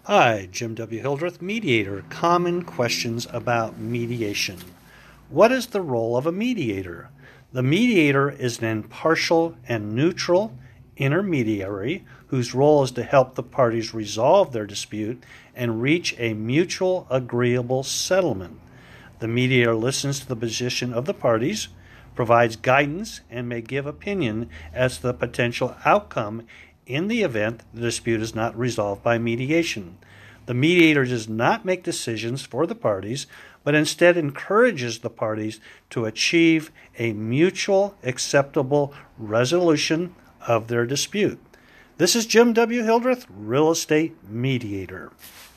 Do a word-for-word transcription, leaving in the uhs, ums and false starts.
Hi, Jim W. Hildreth, mediator. Common questions about mediation. What is the role of a mediator? The mediator is an impartial and neutral intermediary whose role is to help the parties resolve their dispute and reach a mutual agreeable settlement. The mediator listens to the position of the parties, provides guidance, and may give opinion as to the potential outcome in the event the dispute is not resolved by mediation. The mediator does not make decisions for the parties, but instead encourages the parties to achieve a mutual acceptable resolution of their dispute. This is Jim W. Hildreth, Real Estate Mediator.